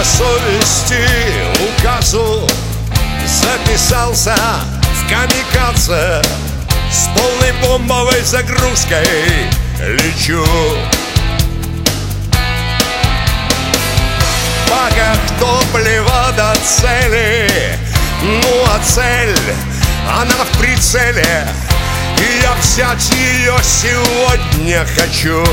по совести указу записался в камикадзе. С полной бомбовой загрузкой лечу. Пока топливо до цели, ну а цель, она в прицеле, и я взять ее сегодня хочу.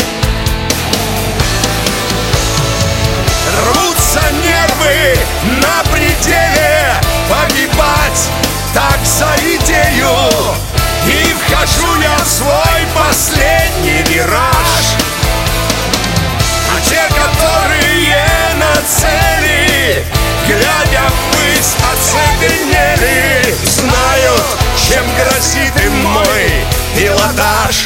Рвутся нервы на пределе, погибать так за идею. И вхожу я в свой последний вираж. А те, которые на цели, глядя ввысь, оцепенели, знают, чем грозит им мой пилотаж.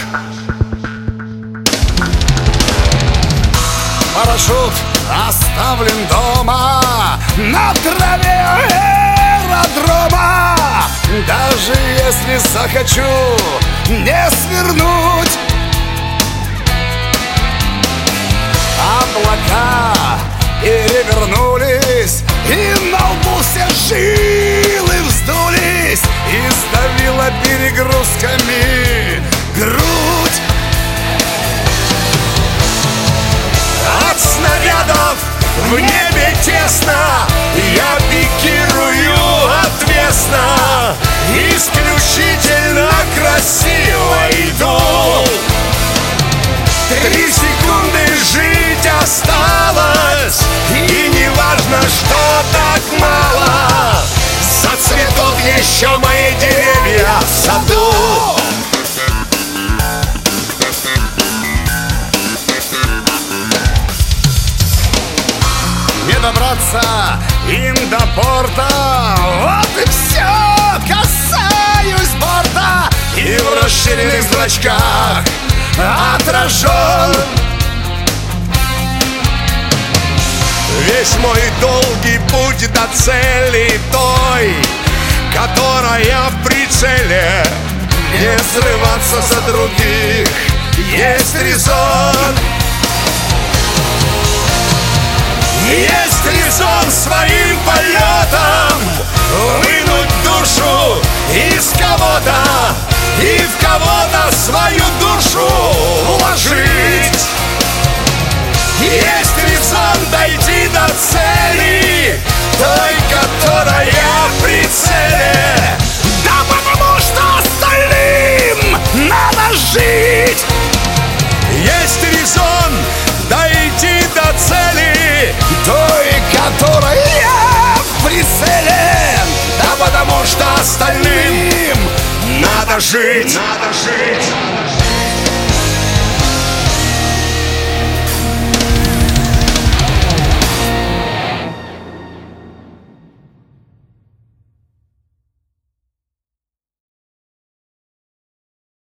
Парашют оставлен дома на траве аэродрома. Даже если захочу не свернуть, облака перевернулись, и на лбу все жилы вздулись, и сдавило перегрузками грудь. От снарядов в небе тесно, я пикирую отвесно, исключительно красиво иду. 3 секунды жить осталось, и не важно, что так мало. Зацветут еще мои деревья в саду. Не добраться им до порта, вот и все, касаюсь борта, И в расширенных зрачках отражен весь мой долгий путь до цели той, которая в прицеле. Не срываться за других есть резон. Есть резон своим полетом вынуть душу из кого-то и в кого-то свою душу вложить. Есть резон дойти до цели, той, которая в прицеле. да потому что остальным надо жить. Есть резон дойти до цели, Той, которая в прицеле, да потому что остальным надо жить. Надо жить.